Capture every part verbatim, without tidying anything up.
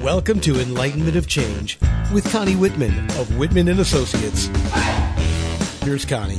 Welcome to Enlightenment of Change with Connie Whitman of Whitman and Associates. Here's Connie.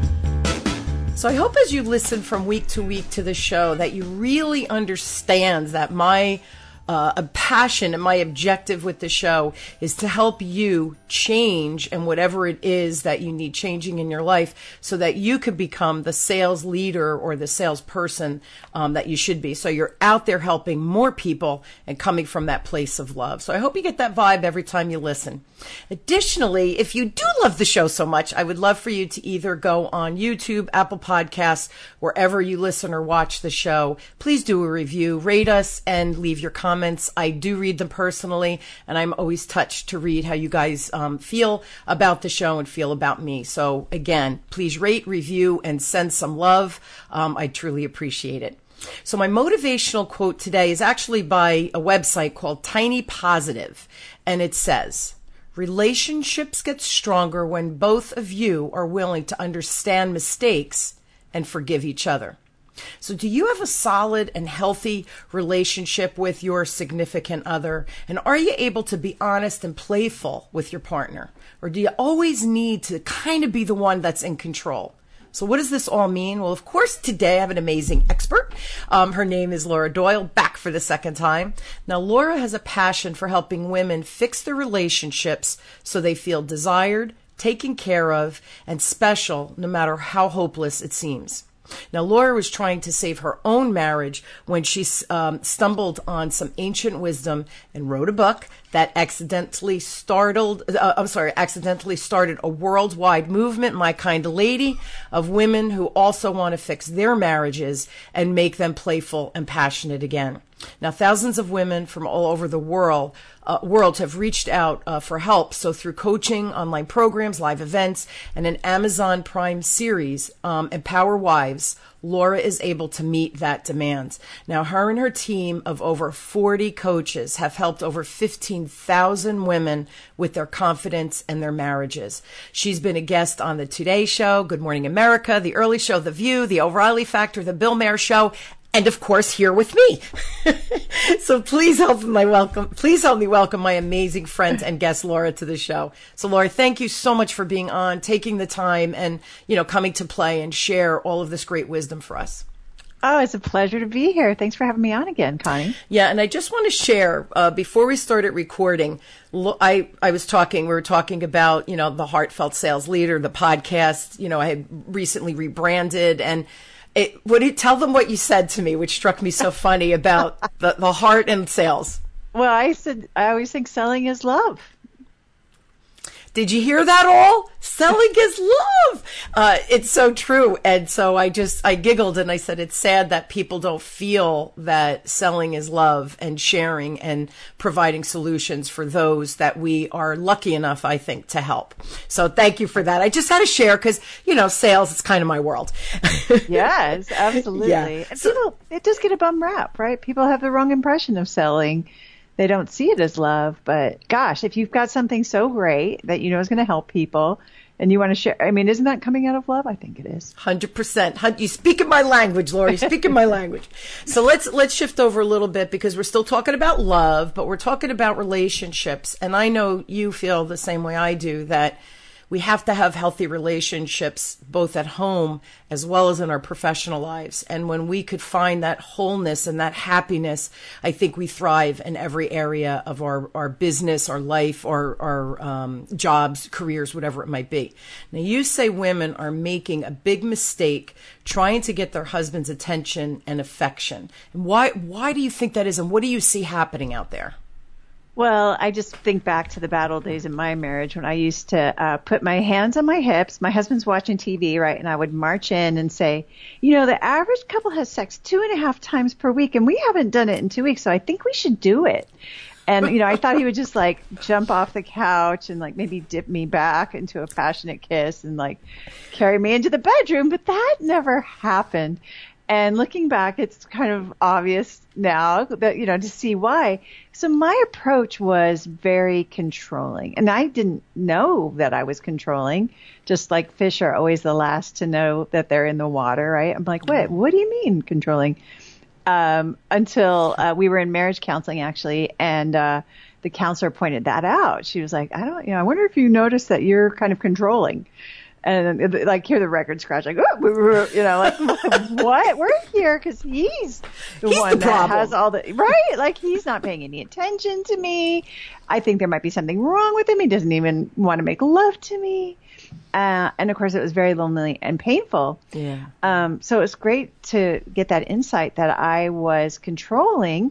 So I hope as you listen from week to week to the show that you really understand that my uh, a passion and my objective with the show is to help you change and whatever it is that you need changing in your life so that you could become the sales leader or the salesperson um, that you should be. So you're out there helping more people and coming from that place of love. So I hope you get that vibe every time you listen. Additionally, if you do love the show so much, I would love for you to either go on YouTube, Apple Podcasts, wherever you listen or watch the show. Please do a review, rate us, and leave your comments. I do read them personally, and I'm always touched to read how you guys um, feel about the show and feel about me. So again, please rate, review, and send some love. Um, I truly appreciate it. So my motivational quote today is actually by a website called Tiny Positive, and it says, relationships get stronger when both of you are willing to understand mistakes and forgive each other. So do you have a solid and healthy relationship with your significant other? And are you able to be honest and playful with your partner? Or do you always need to kind of be the one that's in control? So what does this all mean? Well, of course, today I have an amazing expert. Um, her name is Laura Doyle, back for the second time. Now, Laura has a passion for helping women fix their relationships so they feel desired, taken care of, and special no matter how hopeless it seems. Now, Laura was trying to save her own marriage when she um, stumbled on some ancient wisdom and wrote a book that accidentally startled, uh, I'm sorry, accidentally started a worldwide movement, My Kind of Lady, of women who also want to fix their marriages and make them playful and passionate again. Now, thousands of women from all over the world uh, world have reached out uh, for help. So through coaching, online programs, live events, and an Amazon Prime series, um, Empower Wives, Laura is able to meet that demand. Now, her and her team of over forty coaches have helped over fifteen thousand women with their confidence and their marriages. She's been a guest on the Today Show, Good Morning America, The Early Show, The View, The O'Reilly Factor, The Bill Maher Show, and of course, here with me. So please help my welcome. Please help me welcome my amazing friend and guest, Laura, to the show. So Laura, thank you so much for being on, taking the time and, you know, coming to play and share all of this great wisdom for us. Oh, it's a pleasure to be here. Thanks for having me on again, Connie. Yeah, and I just want to share, uh, before we started recording, I, I was talking, we were talking about, you know, the Heartfelt Sales Leader, the podcast. You know, I had recently rebranded, and It, would you tell them what you said to me, which struck me so funny about the, the heart and sales? Well, I said, I always think selling is love. Did you hear that all? Selling is love. Uh, it's so true. And so I just, I giggled and I said, it's sad that people don't feel that selling is love and sharing and providing solutions for those that we are lucky enough, I think, to help. So thank you for that. I just had to share because, you know, sales is kind of my world. Yes, absolutely. Yeah. And people, it does get a bum rap, right? People have the wrong impression of selling. They don't see it as love, but gosh, if you've got something so great that you know is going to help people and you want to share, I mean, isn't that coming out of love? I think it is. one hundred percent. You speak in my language, Laura. You speak in my language. So let's let's shift over a little bit because we're still talking about love, but we're talking about relationships. And I know you feel the same way I do, that we have to have healthy relationships both at home as well as in our professional lives. And when we could find that wholeness and that happiness, I think we thrive in every area of our, our business, our life, our, our um, jobs, careers, whatever it might be. Now, you say women are making a big mistake trying to get their husband's attention and affection. And why, why do you think that is, and what do you see happening out there? Well, I just think back to the bad old days in my marriage when I used to uh, put my hands on my hips. My husband's watching T V, right? And I would march in and say, you know, the average couple has sex two and a half times per week, and we haven't done it in two weeks, so I think we should do it. And, you know, I thought he would just like jump off the couch and like maybe dip me back into a passionate kiss and like carry me into the bedroom, but that never happened. And looking back, it's kind of obvious now that, you know, to see why. So my approach was very controlling. And I didn't know that I was controlling, just like fish are always the last to know that they're in the water, right? I'm like, what? What do you mean controlling? um, until uh, we were in marriage counseling, actually, and uh, the counselor pointed that out. She was like, I don't, you know, I wonder if you notice that you're kind of controlling. And like hear the record scratch, like, oh, you know, like what? We're here because he's the he's one the that problem. has all the right. Like he's not paying any attention to me. I think there might be something wrong with him. He doesn't even want to make love to me. Uh, and of course, it was very lonely and painful. Yeah. Um, so it's great to get that insight that I was controlling.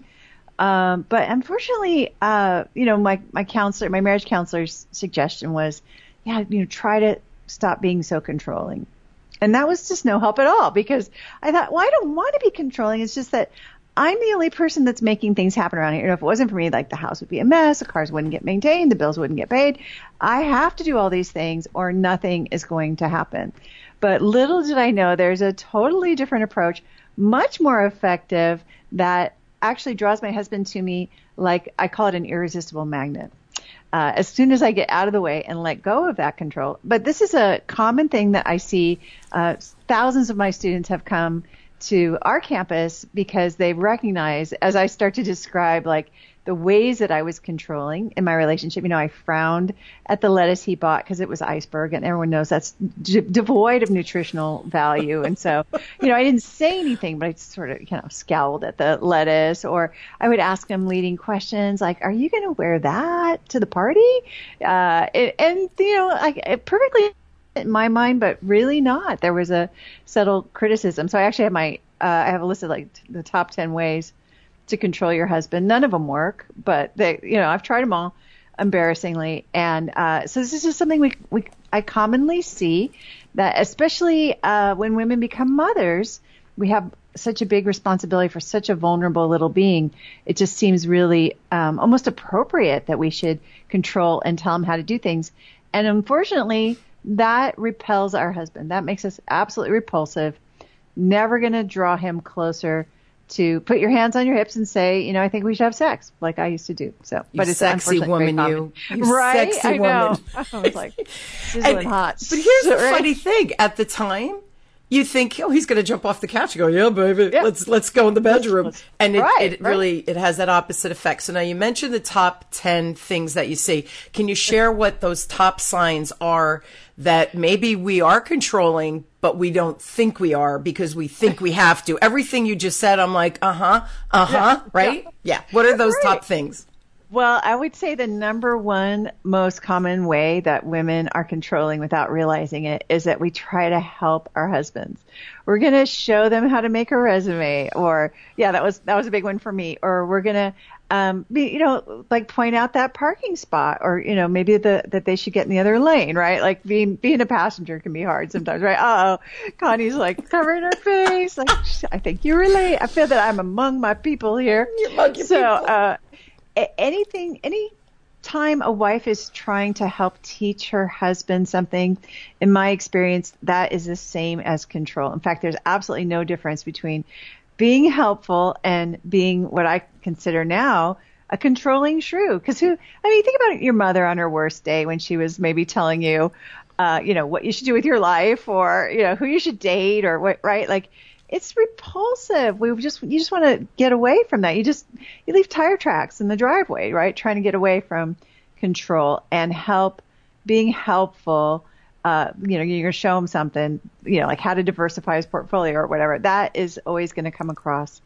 Um, but unfortunately, uh, you know, my my counselor, my marriage counselor's suggestion was, yeah, you know, try to stop being so controlling. And that was just no help at all because I thought, well, I don't want to be controlling. It's just that I'm the only person that's making things happen around here. You know, if it wasn't for me, like the house would be a mess, the cars wouldn't get maintained, the bills wouldn't get paid. I have to do all these things or nothing is going to happen. But little did I know there's a totally different approach, much more effective, that actually draws my husband to me like I call it an irresistible magnet. Uh, as soon as I get out of the way and let go of that control. But this is a common thing that I see. Uh, thousands of my students have come to our campus because they recognize, as I start to describe, like the ways that I was controlling in my relationship. You know, I frowned at the lettuce he bought because it was iceberg, and everyone knows that's d- devoid of nutritional value. And so, you know, I didn't say anything, but I sort of, you know, scowled at the lettuce. Or I would ask him leading questions like, "Are you going to wear that to the party?" Uh, and, and you know, like it perfectly in my mind, but really not. There was a subtle criticism. So I actually have my, uh, I have a list of like the top ten ways to control your husband. None of them work, but they, you know, I've tried them all, embarrassingly. And uh, so this is just something we, we, I commonly see that, especially uh, when women become mothers, we have such a big responsibility for such a vulnerable little being. It just seems really um, almost appropriate that we should control and tell him how to do things. And unfortunately, that repels our husband. That makes us absolutely repulsive. Never going to draw him closer to put your hands on your hips and say, you know, I think we should have sex, like I used to do. So, you but it's sexy woman, you, you right? sexy I know. woman. I was like sizzling and, hot. But here's the right? funny thing: at the time, you think, oh, he's going to jump off the couch. You go, yeah, baby, yeah. let's let's go in the bedroom, let's, let's, right, and it, it right. really it has that opposite effect. So now you mentioned the top ten things that you see. Can you share what those top signs are that maybe we are controlling, but we don't think we are because we think we have to? Everything you just said, I'm like, uh huh, uh huh, yeah, right? Yeah. yeah. What are those right. top things? Well, I would say the number one most common way that women are controlling without realizing it is that we try to help our husbands. We're going to show them how to make a resume, or yeah, that was, that was a big one for me. Or we're going to, um, be, you know, like point out that parking spot, or, you know, maybe the, that they should get in the other lane, right? Like being, being a passenger can be hard sometimes, right? Uh oh, Connie's like covering her face. Like, I think you relate. I feel that I'm among my people here. You're among your so, people. uh, anything, any time a wife is trying to help teach her husband something, in my experience, that is the same as control. In fact, there's absolutely no difference between being helpful and being what I consider now a controlling shrew. Because who, I mean, think about your mother on her worst day when she was maybe telling you, uh, you know, what you should do with your life, or, you know, who you should date, or what, right? Like, it's repulsive. We just, you just want to get away from that. You just, you leave tire tracks in the driveway, right? Trying to get away from control and help, being helpful. Uh, you know, you're going to show him something, you know, like how to diversify his portfolio or whatever. That is always going to come across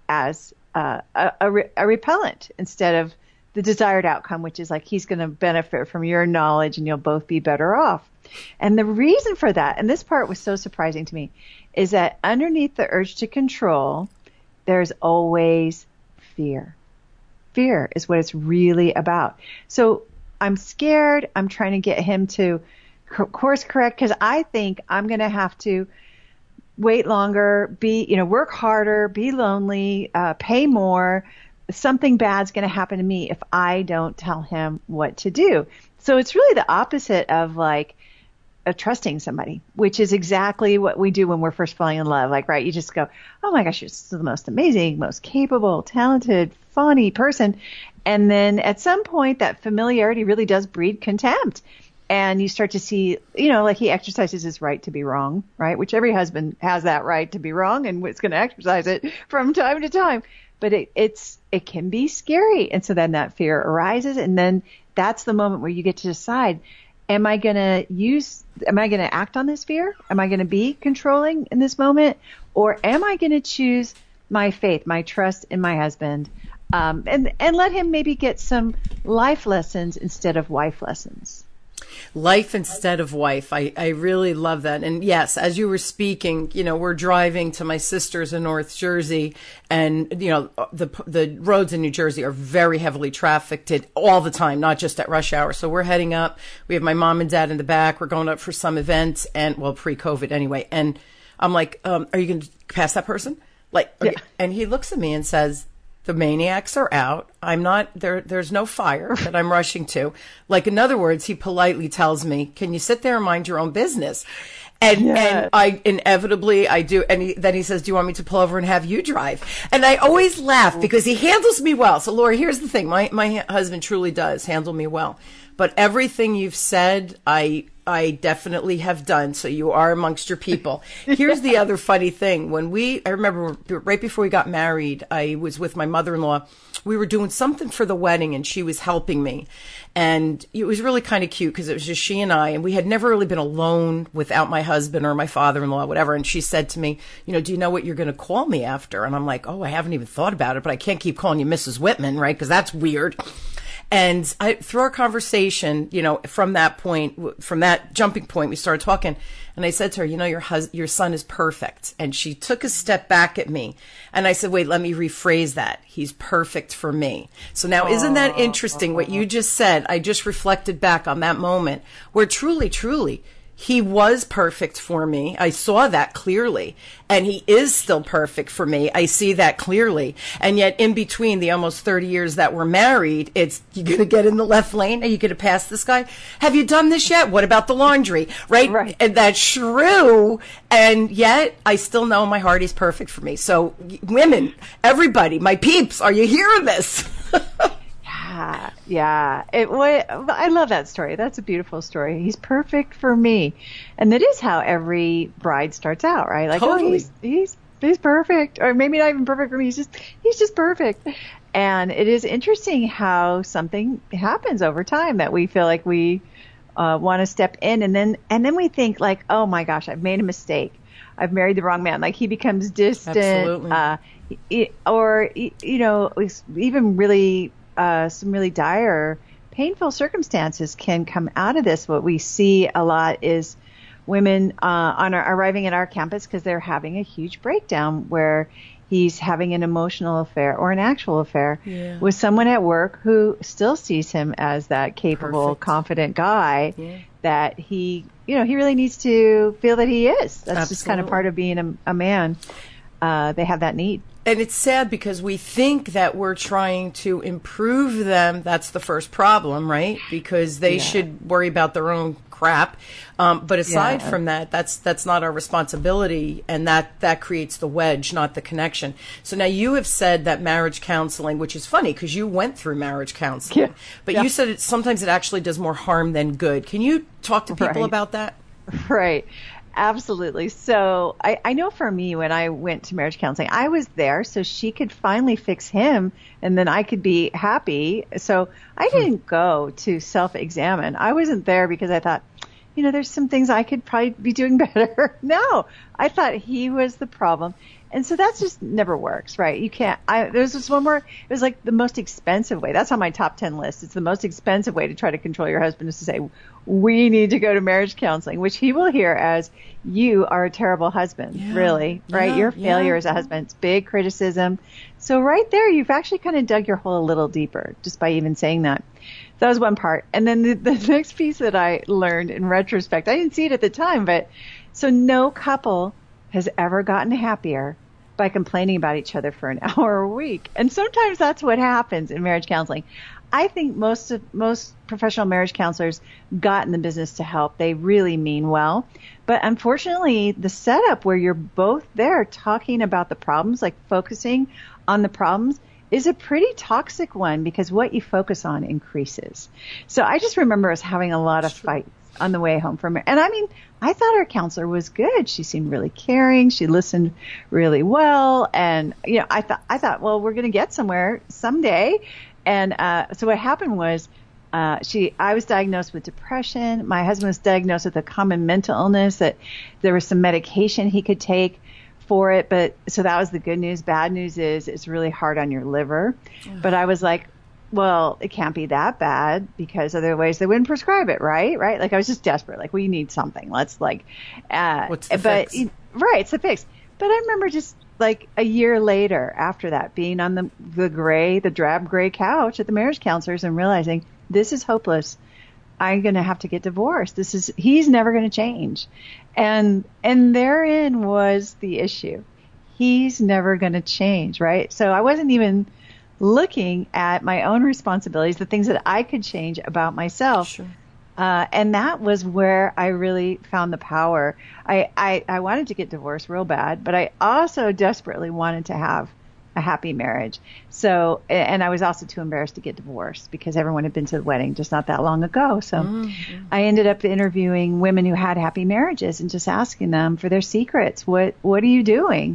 as uh, a, a, re- a repellent instead of the desired outcome, which is like he's going to benefit from your knowledge and you'll both be better off. And the reason for that, and this part was so surprising to me, is that underneath the urge to control, there's always fear. Fear is what it's really about. So I'm scared. I'm trying to get him to course correct because I think I'm going to have to wait longer, be, you know, work harder, be lonely, uh, pay more. Something bad's going to happen to me if I don't tell him what to do. So it's really the opposite of like, of trusting somebody, which is exactly what we do when we're first falling in love. Like, right, you just go, oh my gosh, you're the most amazing, most capable, talented, funny person. And then at some point that familiarity really does breed contempt. And you start to see, you know, like he exercises his right to be wrong, right? Which every husband has that right to be wrong and is going to exercise it from time to time. But it, it's, it can be scary. And so then that fear arises. And then that's the moment where you get to decide, am I going to use, am I going to act on this fear? Am I going to be controlling in this moment? Or am I going to choose my faith, my trust in my husband, um, and, and let him maybe get some life lessons instead of wife lessons? Life instead of wife. I, I really love that. And yes, as you were speaking, you know, we're driving to my sister's in North Jersey, and, you know, the the roads in New Jersey are very heavily trafficked all the time, not just at rush hour. So we're heading up. We have my mom and dad in the back. We're going up for some event, and, well, pre-COVID anyway. And I'm like, um, are you going to pass that person? Like, yeah. And he looks at me and says, the maniacs are out. I'm not there. There's no fire that I'm rushing to. Like, in other words, he politely tells me, can you sit there and mind your own business? And, yes. and I inevitably I do. And he, then he says, do you want me to pull over and have you drive? And I always laugh because he handles me well. So Laura, here's the thing. My, my husband truly does handle me well, but everything you've said, I, I definitely have done. So you are amongst your people. Here's the other funny thing. When we, I remember right before we got married, I was with my mother-in-law. We were doing something for the wedding and she was helping me. And it was really kind of cute because it was just she and I, and we had never really been alone without my husband or my father-in-law, whatever. And she said to me, you know, do you know what you're going to call me after? And I'm like, oh, I haven't even thought about it, but I can't keep calling you Missus Whitman, right? Because that's weird. And I, through our conversation, you know, from that point, from that jumping point, we started talking. And I said to her, you know, your hus- your son is perfect. And she took a step back at me. And I said, wait, let me rephrase that. He's perfect for me. So now, isn't that interesting what you just said? I just reflected back on that moment where truly, truly, he was perfect for me. I saw that clearly. And he is still perfect for me. I see that clearly. And yet in between the almost thirty years that we're married, it's, you going to get in the left lane? Are you going to pass this guy? Have you done this yet? What about the laundry? Right? Right. And that's true. And yet I still know in my heart he's perfect for me. So women, everybody, my peeps, are you hearing this? Yeah, yeah. It, I love that story. That's a beautiful story. He's perfect for me, and that is how every bride starts out, right? Like, totally. oh, he's he's he's perfect, or maybe not even perfect for me. He's just he's just perfect. And it is interesting how something happens over time that we feel like we uh, want to step in, and then and then we think like, oh my gosh, I've made a mistake. I've married the wrong man. Like he becomes distant, Absolutely. Uh, or you know, even really. Uh, some really dire, painful circumstances can come out of this. What we see a lot is women uh, on our, arriving at our campus because they're having a huge breakdown where he's having an emotional affair or an actual affair yeah. with someone at work who still sees him as that capable, Perfect. confident guy yeah. that he, you know, he really needs to feel that he is. That's Absolutely. just kind of part of being a, a man. Uh, they have that need. And it's sad because we think that we're trying to improve them. That's the first problem, right? Because they yeah. should worry about their own crap. Um, but aside yeah. from that, that's that's not our responsibility, and that, that creates the wedge, not the connection. So now you have said that marriage counseling, which is funny because you went through marriage counseling, yeah. but yeah. you said it, sometimes it actually does more harm than good. Can you talk to people right. about that? Right. Absolutely. So I, I know for me, when I went to marriage counseling, I was there so she could finally fix him and then I could be happy. So I didn't go to self-examine. I wasn't there because I thought, you know, there's some things I could probably be doing better. No, I thought he was the problem. And so that's just never works, right? You can't, I, there was this one more, it was like the most expensive way. That's on my top ten list. It's the most expensive way to try to control your husband is to say, we need to go to marriage counseling, which he will hear as you are a terrible husband, yeah. really, right? Yeah, Your failure yeah. as a husband, it's big criticism. So right there, you've actually kind of dug your hole a little deeper just by even saying that. That was one part. And then the, the next piece that I learned in retrospect, I didn't see it at the time, but so no couple has ever gotten happier by complaining about each other for an hour a week. And sometimes that's what happens in marriage counseling. I think most of, most professional marriage counselors got in the business to help. They really mean well. But unfortunately, the setup where you're both there talking about the problems, like focusing on the problems, is a pretty toxic one because what you focus on increases. So I just remember us having a lot of fights on the way home from it. And I mean, I thought our counselor was good. She seemed really caring. She listened really well. And, you know, I thought, I thought, well, we're going to get somewhere someday. And, uh, so what happened was, uh, she, I was diagnosed with depression. My husband was diagnosed with a common mental illness that there was some medication he could take for it. But so that was the good news. Bad news is it's really hard on your liver. Mm-hmm. But I was like, well, it can't be that bad because otherwise they wouldn't prescribe it, right? Right? Like I was just desperate. Like we need something. Let's like, uh, what's the but, fix? Right, it's a fix. But I remember just like a year later after that being on the, the gray, the drab gray couch at the marriage counselors and realizing this is hopeless. I'm going to have to get divorced. This is, he's never going to change. And, and therein was the issue. He's never going to change, right? So I wasn't even looking at my own responsibilities, the things that I could change about myself. Sure. Uh, and that was where I really found the power. I, I, I wanted to get divorced real bad, but I also desperately wanted to have a happy marriage. So, and I was also too embarrassed to get divorced because everyone had been to the wedding just not that long ago. So mm-hmm. I ended up interviewing women who had happy marriages and just asking them for their secrets. What, what are you doing?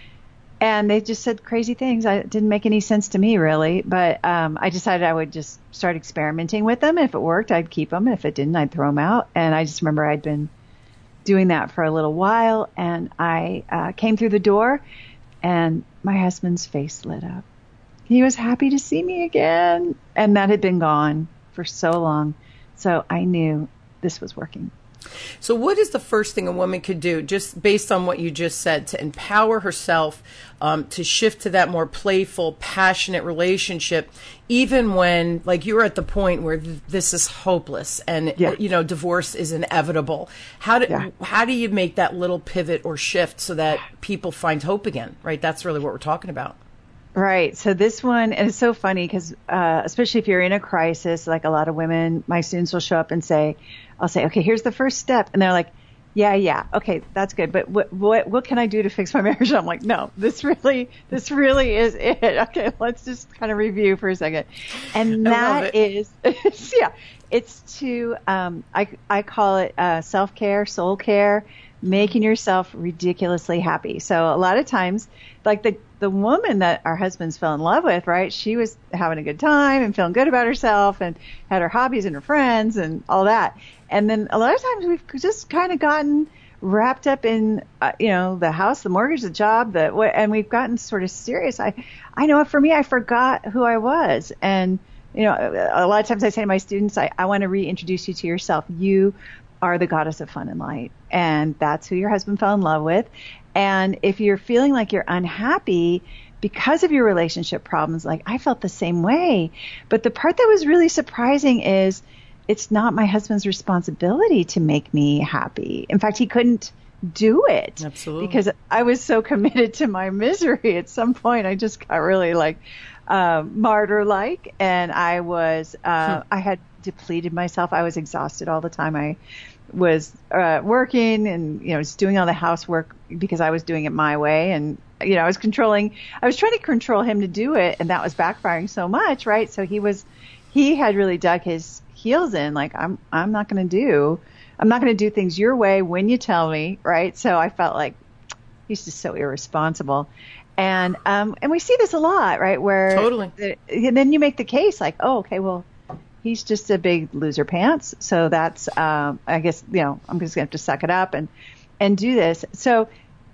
And they just said crazy things. I, it didn't make any sense to me, really. But um, I decided I would just start experimenting with them. If it worked, I'd keep them. If it didn't, I'd throw them out. And I just remember I'd been doing that for a little while. And I uh, came through the door, and my husband's face lit up. He was happy to see me again. And that had been gone for so long. So I knew this was working. So what is the first thing a woman could do, just based on what you just said, to empower herself, um, to shift to that more playful, passionate relationship, even when, like, you're at the point where th- this is hopeless and, yeah. you know, divorce is inevitable? How do, yeah. how do you make that little pivot or shift so that people find hope again, right? That's really what we're talking about. Right. So this one, and it's so funny because, uh, especially if you're in a crisis, like a lot of women, my students will show up and say, I'll say, okay, here's the first step. And they're like, yeah, yeah. Okay. That's good. But what, what, what can I do to fix my marriage? I'm like, no, this really, this really is it. Okay. Let's just kind of review for a second. And that is, yeah, it's to, um, I, I call it, uh, self-care, soul care, making yourself ridiculously happy. So a lot of times, like the, the woman that our husbands fell in love with, right? She was having a good time and feeling good about herself and had her hobbies and her friends and all that. And then a lot of times we've just kind of gotten wrapped up in, uh, you know, the house, the mortgage, the job, the, and we've gotten sort of serious. I, I know for me, I forgot who I was. And, you know, a lot of times I say to my students, I, I want to reintroduce you to yourself. You are the goddess of fun and light. And that's who your husband fell in love with. And if you're feeling like you're unhappy because of your relationship problems, like I felt the same way. But the part that was really surprising is it's not my husband's responsibility to make me happy. In fact, he couldn't do it. Absolutely. Because I was so committed to my misery. At some point, I just got really like uh, martyr-like. And I was, uh, hmm. I had depleted myself. I was exhausted all the time. I was uh, working and, you know, just doing all the housework because I was doing it my way. And, you know, I was controlling, I was trying to control him to do it. And that was backfiring so much, right? So he was, he had really dug his heels in, like, I'm, I'm not going to do, I'm not going to do things your way when you tell me, right? So I felt like he's just so irresponsible. And, um, and we see this a lot, right? Where totally. The, and then you make the case like, oh, okay, well, he's just a big loser pants. So that's, um, I guess, you know, I'm just going to have to suck it up and, and do this. So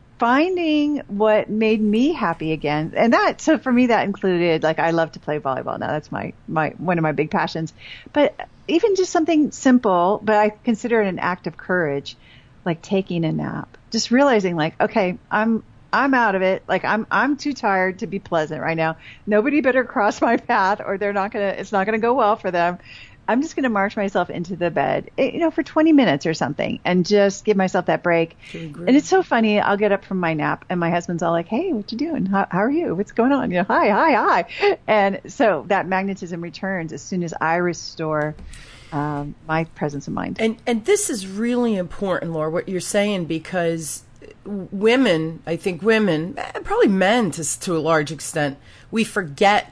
finding what made me happy again. And that, so for me, that included, like, I love to play volleyball. Now that's my, my, one of my big passions, but even just something simple, but I consider it an act of courage, like taking a nap, just realizing like, okay, I'm, I'm out of it. Like I'm, I'm too tired to be pleasant right now. Nobody better cross my path or they're not going to, it's not going to go well for them. I'm just going to march myself into the bed, you know, for twenty minutes or something and just give myself that break. And it's so funny. I'll get up from my nap and my husband's all like, hey, what you doing? How, how are you? What's going on? You know, hi, hi, hi. And so that magnetism returns as soon as I restore um, my presence of mind. And, and this is really important, Laura, what you're saying, because women, I think women, probably men to, to a large extent, we forget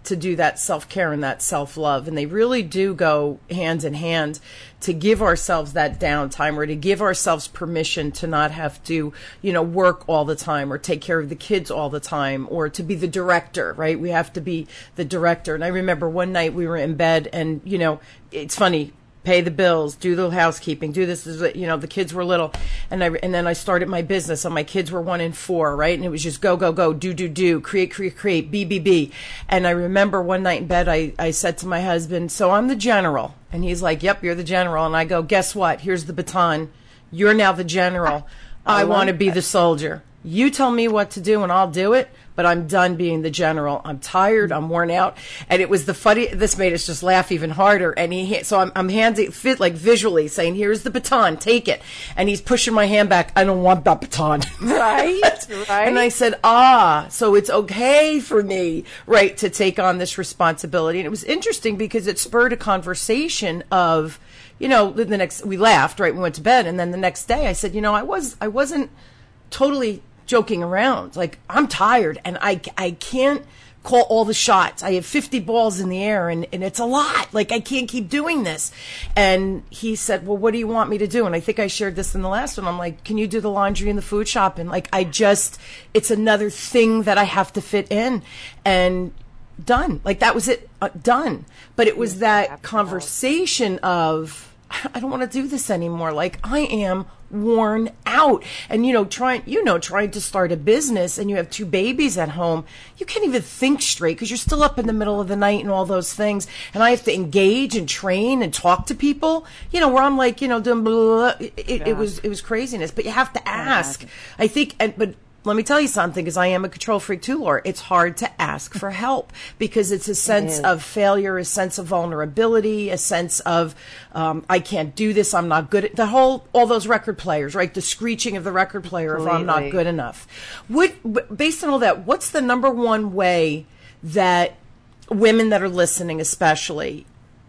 to do that self-care and that self-love. And they really do go hand in hand, to give ourselves that downtime, or to give ourselves permission to not have to, you know, work all the time or take care of the kids all the time, or to be the director, right? We have to be the director. And I remember one night we were in bed and, you know, it's funny, pay the bills, do the housekeeping, do this, you know, the kids were little. And I, and then I started my business, and my kids were one and four, right? And it was just go, go, go, do, do, do, create, create, create, be, be, be. And I remember one night in bed, I, I said to my husband, so I'm the general. And he's like, yep, you're the general. And I go, guess what? Here's the baton. You're now the general. I, I want to be the soldier. You tell me what to do and I'll do it, but I'm done being the general. I'm tired. I'm worn out. And it was the funny, this made us just laugh even harder. And he, so I'm, I'm handing, fit like visually saying, here's the baton, take it. And he's pushing my hand back. I don't want that baton. Right. Right. And I said, ah, so it's okay for me, right, to take on this responsibility. And it was interesting because it spurred a conversation of, you know, the next, we laughed, right? We went to bed. And then the next day I said, you know, I was, I wasn't totally joking around. Like, I'm tired and I, I can't call all the shots. I have fifty balls in the air and, and it's a lot. Like, I can't keep doing this. And he said, well, what do you want me to do? And I think I shared this in the last one. I'm like, can you do the laundry and the food shopping? Like, I just, it's another thing that I have to fit in. And done. Like, that was it. Uh, done. But it was that conversation of, I don't want to do this anymore. Like, I am worn out. And, you know, trying, you know, trying to start a business and you have two babies at home, you can't even think straight because you're still up in the middle of the night and all those things. And I have to engage and train and talk to people, you know, where I'm like, you know, doing blah, blah, blah. It, yeah. it was, it was craziness, but you have to ask. Yeah. I think, and, but let me tell you something, because I am a control freak too, Laura. It's hard to ask for help because it's a sense of failure, a sense of vulnerability, a sense of um, I can't do this, I'm not good at the whole, all those record players, right? The screeching of the record player Completely. If I'm not good enough. What, based on all that, what's the number one way that women that are listening especially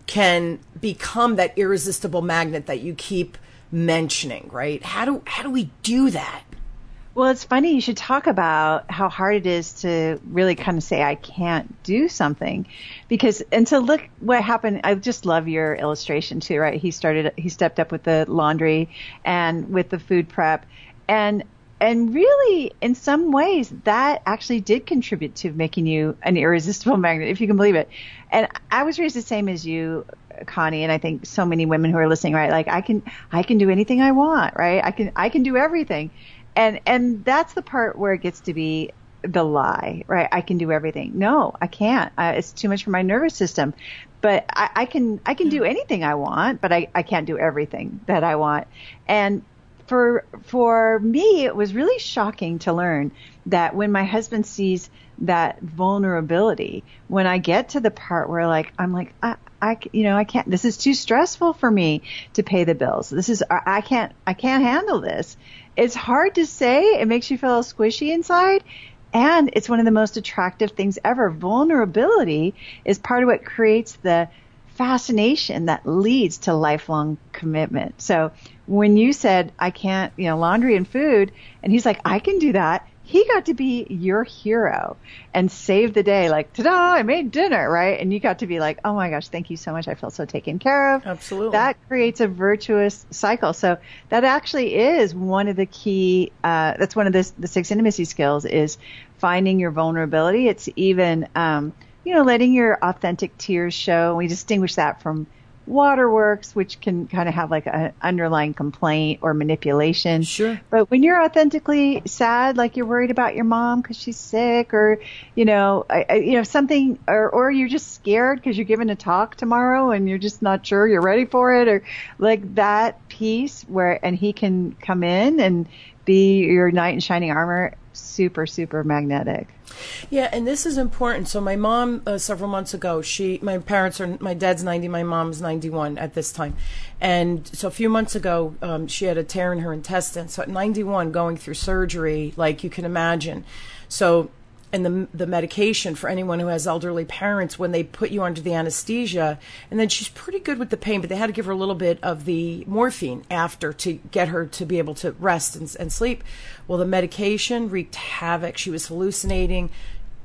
can become that irresistible magnet that you keep mentioning, right? How do how do we do that? Well, it's funny you should talk about how hard it is to really kind of say, I can't do something. Because, and to look what happened, I just love your illustration too, right? He started, he stepped up with the laundry and with the food prep. And, and really, in some ways, that actually did contribute to making you an irresistible magnet, if you can believe it. And I was raised the same as you, Connie, and I think so many women who are listening, right? Like, I can, I can do anything I want, right? I can, I can do everything. And and that's the part where it gets to be the lie, right? I can do everything. No, I can't. Uh, it's too much for my nervous system. But I, I can I can do anything I want, but I, I can't do everything that I want. And for for me, it was really shocking to learn that when my husband sees that vulnerability, when I get to the part where like I'm like I, I you know I can't. This is too stressful for me to pay the bills. This is I, I can't I can't handle this. It's hard to say. It makes you feel squishy inside. And it's one of the most attractive things ever. Vulnerability is part of what creates the fascination that leads to lifelong commitment. So when you said, I can't, you know, laundry and food, and he's like, I can do that. He got to be your hero and save the day. Like, ta-da, I made dinner, right? And you got to be like, oh my gosh, thank you so much. I feel so taken care of. Absolutely. That creates a virtuous cycle. So that actually is one of the key, uh, that's one of the, the six intimacy skills is finding your vulnerability. It's even, um, you know, letting your authentic tears show. We distinguish that from waterworks, which can kind of have like an underlying complaint or manipulation. Sure. But when you're authentically sad, like you're worried about your mom because she's sick, or you know, I, I, you know something, or or you're just scared because you're giving a talk tomorrow and you're just not sure you're ready for it, or like that piece where, and he can come in and be your knight in shining armor. Super, super magnetic. Yeah, and this is important. So my mom, uh, several months ago, she, my parents are, my dad's ninety, my mom's ninety-one at this time. And so a few months ago, um, she had a tear in her intestine. So at ninety-one, going through surgery, like you can imagine. So, and the the medication for anyone who has elderly parents, when they put you under the anesthesia, and then she's pretty good with the pain, but they had to give her a little bit of the morphine after to get her to be able to rest and, and sleep. Well, the medication wreaked havoc. She was hallucinating.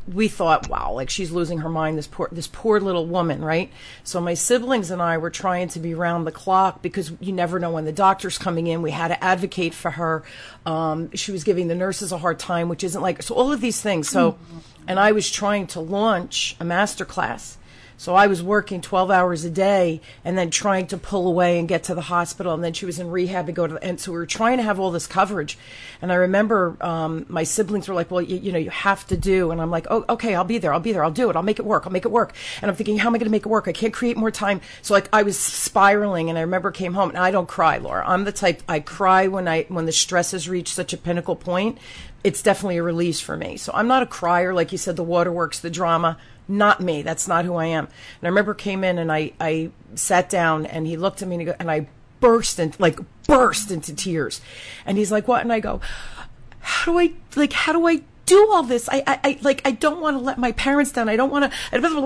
we thought, wow, like she's losing her mind, this poor, this poor little woman, right? So my siblings and I were trying to be round the clock because you never know when the doctor's coming in. We had to advocate for her. Um, she was giving the nurses a hard time, which isn't like, so all of these things. So, and I was trying to launch a master class. So I was working twelve hours a day and then trying to pull away and get to the hospital. And then she was in rehab and go to, and so we were trying to have all this coverage. And I remember um, my siblings were like, well, you, you know, you have to do. And I'm like, oh, okay, I'll be there. I'll be there. I'll do it. I'll make it work. I'll make it work. And I'm thinking, how am I going to make it work? I can't create more time. So like I was spiraling, and I remember I came home, and I don't cry, Laura. I'm the type, I cry when I, when the stress has reached such a pinnacle point. It's definitely a release for me. So I'm not a crier. Like you said, the waterworks, the drama. Not me. That's not who I am. And I remember came in and I, I sat down, and he looked at me and, he go, and I burst into like burst into tears. And he's like, what? And I go, how do I like how do I do all this? I, I, I like I don't want to let my parents down. I don't want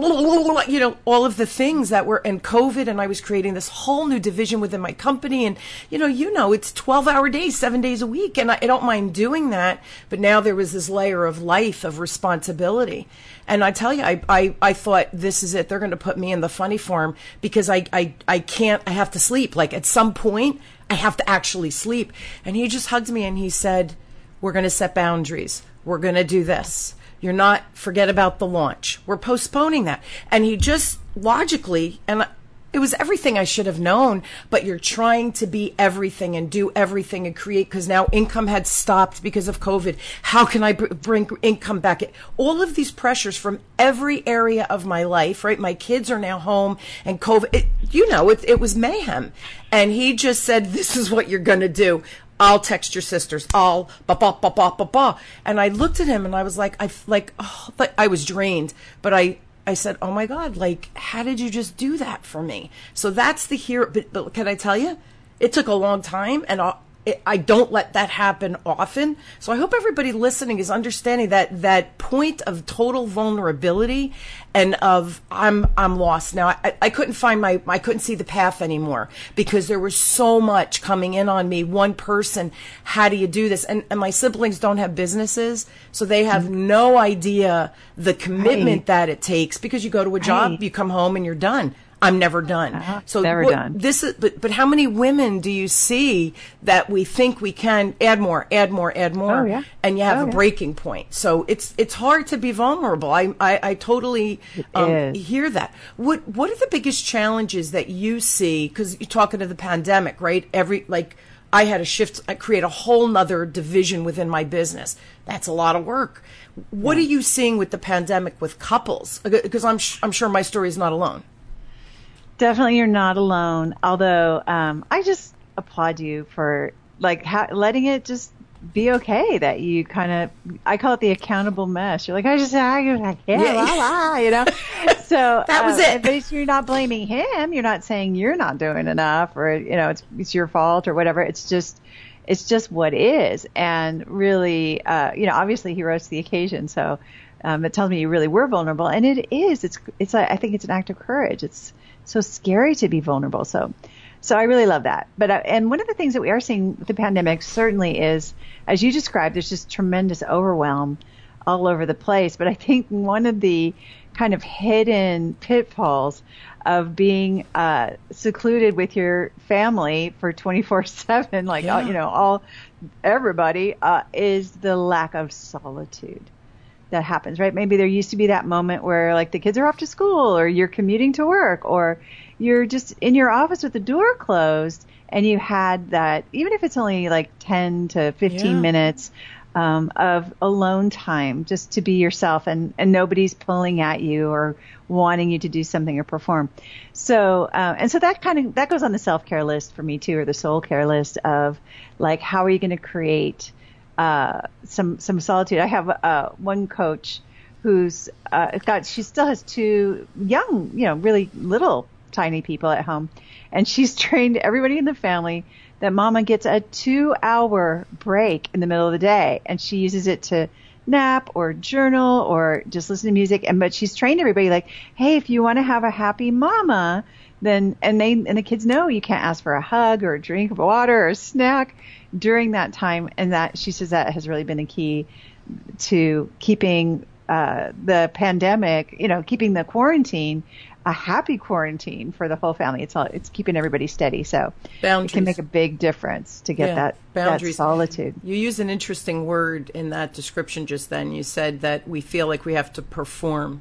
to, you know, all of the things that were in COVID, and I was creating this whole new division within my company. And you know, you know, it's twelve hour days, seven days a week, and I, I don't mind doing that. But now there was this layer of life, of responsibility. And I tell you, I, I, I thought, this is it. They're going to put me in the funny farm because I, I, I can't, I have to sleep. Like at some point, I have to actually sleep. And he just hugged me and he said, we're going to set boundaries. We're going to do this. You're not, forget about the launch. We're postponing that. And he just logically, and it was everything I should have known, but you're trying to be everything and do everything and create, because now income had stopped because of COVID. How can I br- bring income back? All of these pressures from every area of my life, right? My kids are now home, and COVID, it, you know, it, it was mayhem. And he just said, this is what you're going to do. I'll text your sisters. I'll ba ba ba ba ba ba. And I looked at him and I was like, I like, oh, but I was drained. But I, I said, oh my God, like, how did you just do that for me? So that's the hero. But, but can I tell you, it took a long time, and I, it, I don't let that happen often. So I hope everybody listening is understanding that that point of total vulnerability and of I'm I'm lost now. I, I couldn't find my I couldn't see the path anymore because there was so much coming in on me. One person, how do you do this? And, and my siblings don't have businesses, so they have mm-hmm. no idea the commitment right. that it takes, because you go to a job, right. you come home, and you're done. I'm never done. Uh-huh. So never what, done. This is, but but how many women do you see that we think we can add more, add more, add more, oh, yeah. and you have oh, a yeah. breaking point? So it's it's hard to be vulnerable. I I, I totally um, hear that. What what are the biggest challenges that you see? Because you're talking to the pandemic, right? Every like I had to shift, I create a whole nother division within my business. That's a lot of work. What yeah. are you seeing with the pandemic with couples? Because I'm sh- I'm sure my story is not alone. Definitely, you're not alone. Although um, I just applaud you for like ha- letting it just be okay that you kind of, I call it the accountable mess. You're like, I just, I, I yeah, yeah. La, la, you know. So that was uh, it. But you're not blaming him. You're not saying you're not doing enough, or you know, it's it's your fault or whatever. It's just, it's just what is. And really, uh, you know, obviously he rose to the occasion. So um, it tells me you really were vulnerable, and it is. It's it's. I think it's an act of courage. It's so scary to be vulnerable. So, so I really love that. But, uh, and one of the things that we are seeing with the pandemic certainly is, as you described, there's just tremendous overwhelm all over the place. But I think one of the kind of hidden pitfalls of being, uh, secluded with your family for twenty-four seven, like, yeah. all, you know, all, everybody, uh, is the lack of solitude that happens, right? Maybe there used to be that moment where like the kids are off to school, or you're commuting to work, or you're just in your office with the door closed, and you had that, even if it's only like ten to fifteen yeah. minutes um, of alone time just to be yourself, and, and nobody's pulling at you or wanting you to do something or perform. So, uh, and so that kind of, that goes on the self-care list for me too, or the soul care list of like, how are you going to create Uh, some, some solitude. I have, uh, one coach who's, uh, got, she still has two young, you know, really little tiny people at home. And she's trained everybody in the family that mama gets a two hour break in the middle of the day. And she uses it to nap or journal or just listen to music. And, but she's trained everybody like, hey, if you want to have a happy mama, then, and they, and the kids know you can't ask for a hug or a drink of water or a snack during that time. And that, she says that has really been a key to keeping uh, the pandemic, you know, keeping the quarantine a happy quarantine for the whole family. It's all, it's keeping everybody steady. So boundaries. It can make a big difference to get yeah, that, boundaries. that solitude. You use an interesting word in that description just then. You said that we feel like we have to perform.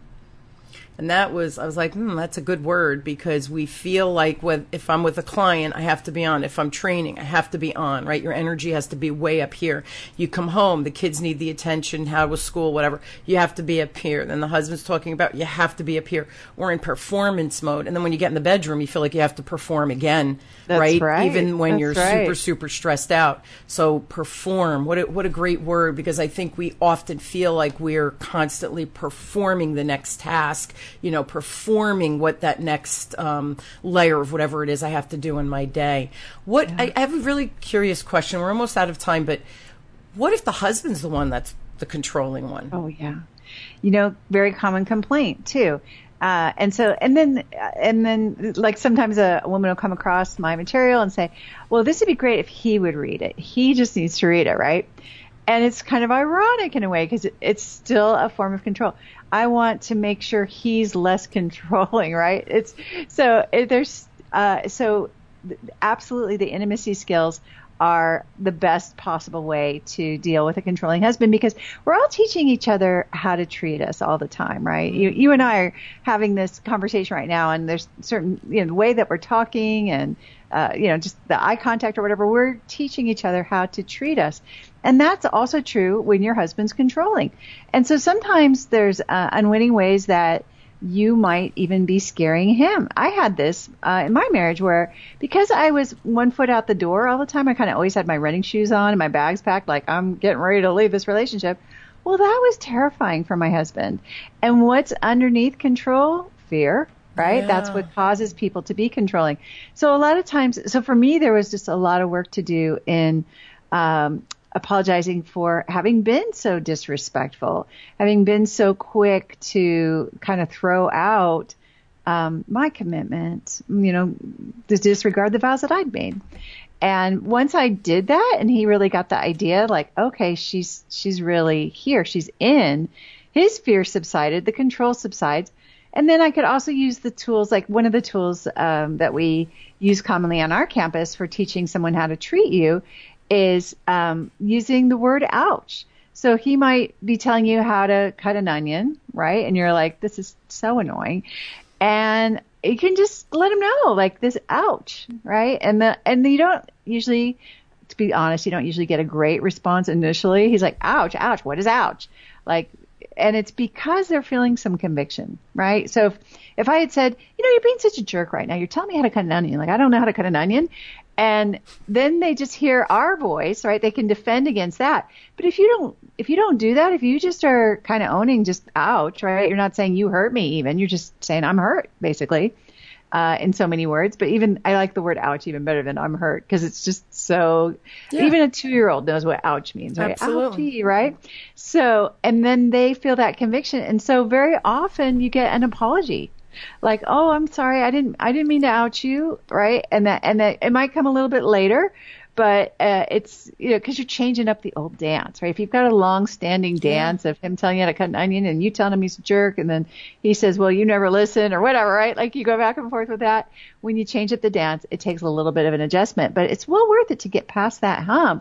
And that was, I was like, hmm, that's a good word, because we feel like with, if I'm with a client, I have to be on. If I'm training, I have to be on, right? Your energy has to be way up here. You come home, the kids need the attention, how was school, whatever. You have to be up here. Then the husband's talking about, you have to be up here. We're in performance mode. And then when you get in the bedroom, you feel like you have to perform again, that's right? right? Even when that's you're right. super, super stressed out. So perform, what a, what a great word, because I think we often feel like we're constantly performing the next task, you know, performing forming what that next um, layer of whatever it is I have to do in my day. What yeah. I, I have a really curious question. We're almost out of time, but what if the husband's the one that's the controlling one? Oh, yeah. You know, very common complaint, too. Uh, and so, and then, and then, like sometimes a, a woman will come across my material and say, well, this would be great if he would read it. He just needs to read it, right? And it's kind of ironic in a way, because it, it's still a form of control. I want to make sure he's less controlling, right? It's so it, there's uh, so absolutely the intimacy skills are the best possible way to deal with a controlling husband, because we're all teaching each other how to treat us all the time, right? You, you and I are having this conversation right now, and there's certain, you know, the way that we're talking and, uh, you know, just the eye contact or whatever, we're teaching each other how to treat us. And that's also true when your husband's controlling. And so sometimes there's uh, unwitting ways that you might even be scaring him. I had this uh, in my marriage where, because I was one foot out the door all the time, I kind of always had my running shoes on and my bags packed, like I'm getting ready to leave this relationship. Well, that was terrifying for my husband. And what's underneath control? Fear, right? Yeah. That's what causes people to be controlling. So a lot of times, so for me, there was just a lot of work to do in um apologizing for having been so disrespectful, having been so quick to kind of throw out um, my commitment, you know, to disregard the vows that I'd made. And once I did that, and he really got the idea, like, okay, she's she's really here, she's in, his fear subsided, the control subsides. And then I could also use the tools, like one of the tools um, that we use commonly on our campus for teaching someone how to treat you is um, using the word ouch. So he might be telling you how to cut an onion, right? And you're like, this is so annoying. And you can just let him know, like, this ouch, right? And the and you don't usually, to be honest, you don't usually get a great response initially. He's like, ouch, ouch, what is ouch? Like, and it's because they're feeling some conviction, right? So if, if I had said, you know, you're being such a jerk right now, you're telling me how to cut an onion. Like, I don't know how to cut an onion. And then they just hear our voice, right? They can defend against that. But if you don't, if you don't do that, if you just are kind of owning just ouch, right? You're not saying you hurt me even. You're just saying I'm hurt, basically, uh, in so many words. But even, I like the word ouch even better than I'm hurt, because it's just so, yeah. Even a two-year-old knows what ouch means, right? Absolutely. Ouchie, right? So, and then they feel that conviction. And so very often you get an apology. Like, oh, I'm sorry, I didn't, I didn't mean to ouch you, right? And that, and that, it might come a little bit later, but uh, it's, you know, because you're changing up the old dance, right? If you've got a long-standing dance yeah. of him telling you how to cut an onion and you telling him he's a jerk, and then he says, well, you never listen, or whatever, right? Like, you go back and forth with that. When you change up the dance, it takes a little bit of an adjustment, but it's well worth it to get past that hump,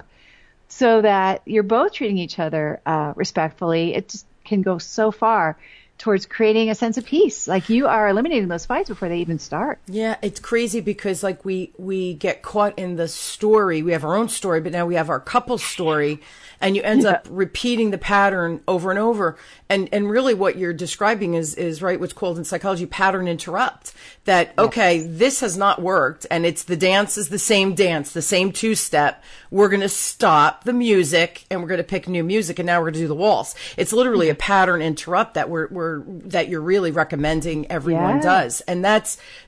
so that you're both treating each other uh, respectfully. It just can go so far towards creating a sense of peace. Like, you are eliminating those fights before they even start. Yeah, it's crazy, because like we, we get caught in the story. We have our own story, but now we have our couple story, and you end yeah. up repeating the pattern over and over. And, and really what you're describing is, is right, what's called in psychology pattern interrupt. That, yes. okay, this has not worked, and it's the dance is the same dance, the same two-step. We're going to stop the music, and we're going to pick new music, and now we're going to do the waltz. It's literally a pattern interrupt that we're, we're that you're really recommending everyone yeah. does. And that's,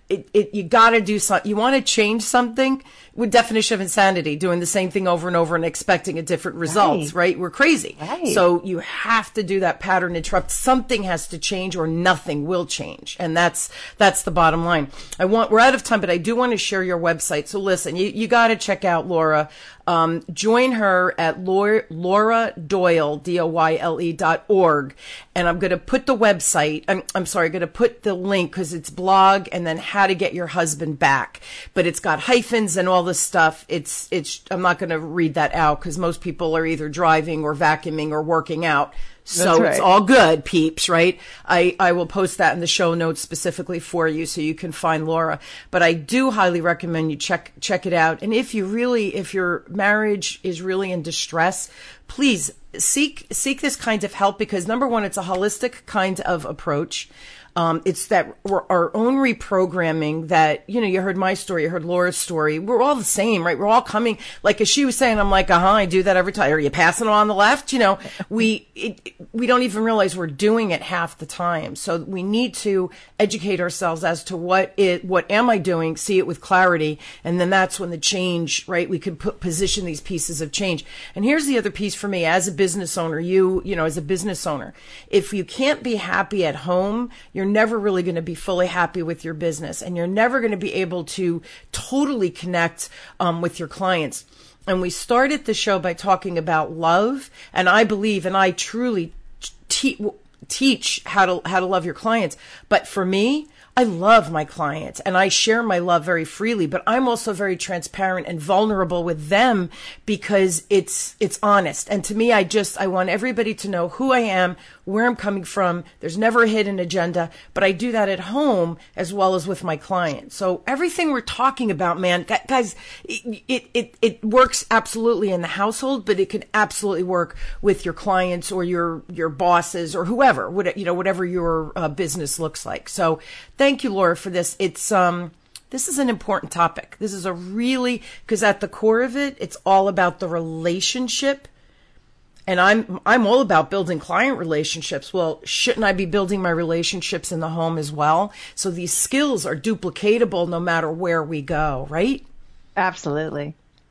it, it you got to do something. You want to change something, with definition of insanity, doing the same thing over and over and expecting a different results, right? right? We're crazy. Right. So you have to do that pattern interrupt. Something has to change or nothing will change. And that's, that's the bottom line. I want, we're out of time, but I do want to share your website. So listen, you, you got to check out Laura. Um, join her at Laura, Laura Doyle, D O Y L E dot org. And I'm going to put the website, I'm, I'm sorry, I'm going to put the link because it's blog and then how to get your husband back. But it's got hyphens and all this stuff. It's, it's, I'm not going to read that out because most people are either driving or vacuuming or working out. So right. It's all good, peeps, right? I, I will post that in the show notes specifically for you so you can find Laura. But I do highly recommend you check check it out. And if you really, if your marriage is really in distress, please seek seek this kind of help because number one, it's a holistic kind of approach. Um, it's that we're our own reprogramming that, you know, you heard my story, you heard Laura's story. We're all the same, right? We're all coming, like as she was saying, I'm like, uh-huh, I do that every time. Are you passing it on the left? You know, we, it, we don't even realize we're doing it half the time. So we need to educate ourselves as to what it, what am I doing? See it with clarity. And then that's when the change, right? We can put, position these pieces of change. And here's the other piece for me as a business owner, you, you know, as a business owner, if you can't be happy at home, you're never really going to be fully happy with your business and you're never going to be able to totally connect um, with your clients. And we started the show by talking about love. And I believe, and I truly te- teach how to, how to love your clients. But for me, I love my clients and I share my love very freely, but I'm also very transparent and vulnerable with them because it's, it's honest. And to me, I just, I want everybody to know who I am, where I'm coming from. There's never a hidden agenda, but I do that at home as well as with my clients. So everything we're talking about, man, guys, it, it, it, it works absolutely in the household, but it can absolutely work with your clients or your, your bosses or whoever, you know, whatever your uh, business looks like. So thank you, Laura, for this. It's, um, this is an important topic. This is a really, because at the core of it, it's all about the relationship. And I'm, I'm all about building client relationships. Well, shouldn't I be building my relationships in the home as well? So these skills are duplicatable no matter where we go, right? Absolutely.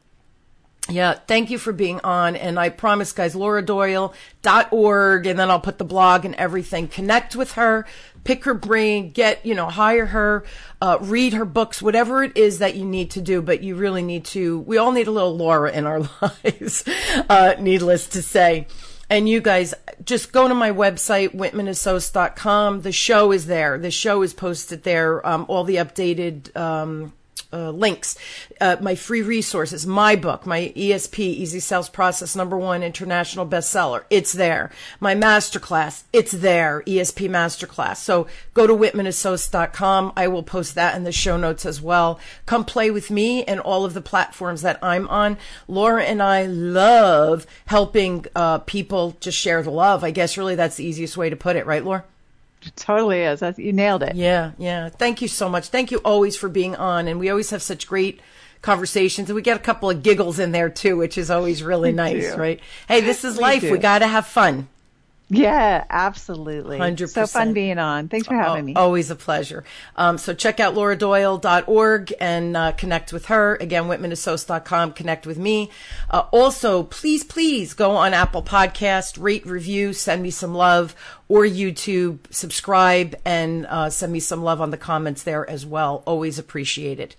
Yeah, thank you for being on. And I promise, guys, Laura Doyle dot org, and then I'll put the blog and everything. Connect with her, pick her brain, get, you know, hire her, uh, read her books, whatever it is that you need to do. But you really need to, we all need a little Laura in our lives, uh, needless to say. And you guys, just go to my website, whitman associates dot com. The show is there. The show is posted there. Um, all the updated, um, Uh, links, uh, my free resources, my book, my E S P, Easy Sales Process, number one international bestseller. It's there. My masterclass, it's there, E S P masterclass. So go to whitman associates dot com. I will post that in the show notes as well. Come play with me and all of the platforms that I'm on. Laura and I love helping uh, people just share the love. I guess really that's the easiest way to put it, right, Laura? It totally is. That's, you nailed it. Yeah, yeah. Thank you so much. Thank you always for being on. And we always have such great conversations. And we get a couple of giggles in there too, which is always really nice, right? Hey, this is life. We got to have fun. Yeah, absolutely. one hundred percent. So fun being on. Thanks for having oh, me. Always a pleasure. Um, so check out Laura Doyle dot org and uh, connect with her. Again, whitman associates dot com. Connect with me. Uh, also, please, please go on Apple Podcast, rate, review, send me some love, or YouTube, subscribe, and uh, send me some love on the comments there as well. Always appreciate it.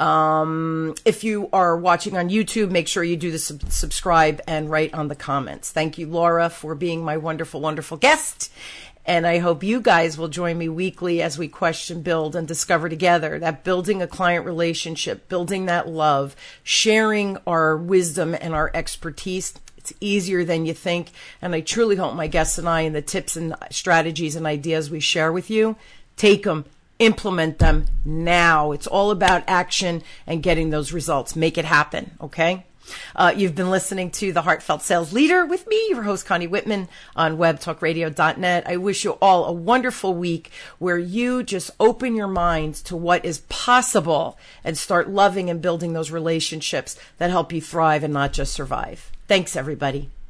Um, if you are watching on YouTube, make sure you do the sub- subscribe and write on the comments. Thank you, Laura, for being my wonderful, wonderful guest. And I hope you guys will join me weekly as we question, build, and discover together that building a client relationship, building that love, sharing our wisdom and our expertise. It's easier than you think. And I truly hope my guests and I and the tips and strategies and ideas we share with you, take them, implement them now. It's all about action and getting those results. Make it happen. Okay. Uh, you've been listening to The Heartfelt Sales Leader with me, your host, Connie Whitman, on web talk radio dot net. I wish you all a wonderful week where you just open your minds to what is possible and start loving and building those relationships that help you thrive and not just survive. Thanks, everybody.